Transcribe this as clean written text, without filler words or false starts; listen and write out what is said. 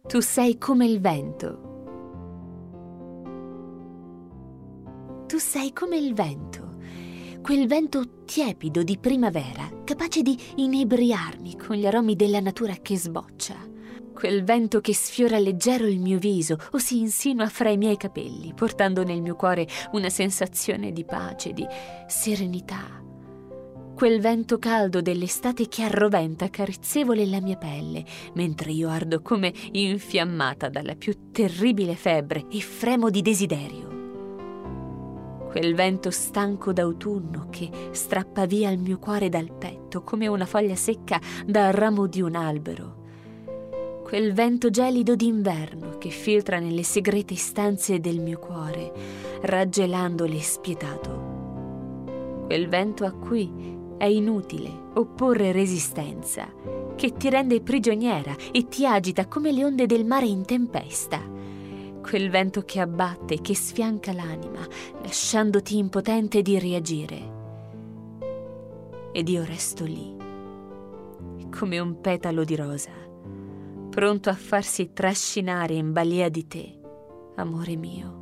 Tu sei come il vento. Tu sei come il vento, quel vento tiepido di primavera, capace di inebriarmi con gli aromi della natura che sboccia. Quel vento che sfiora leggero il mio viso o si insinua fra i miei capelli, portando nel mio cuore una sensazione di pace, di serenità. Quel vento caldo dell'estate che arroventa carezzevole la mia pelle, mentre io ardo come infiammata dalla più terribile febbre e fremo di desiderio. Quel vento stanco d'autunno che strappa via il mio cuore dal petto come una foglia secca dal ramo di un albero. Quel vento gelido d'inverno che filtra nelle segrete stanze del mio cuore, raggelandole spietato. Quel vento a cui è inutile opporre resistenza, che ti rende prigioniera e ti agita come le onde del mare in tempesta. Quel vento che abbatte e che sfianca l'anima, lasciandoti impotente di reagire. Ed io resto lì, come un petalo di rosa, pronto a farsi trascinare in balia di te, amore mio.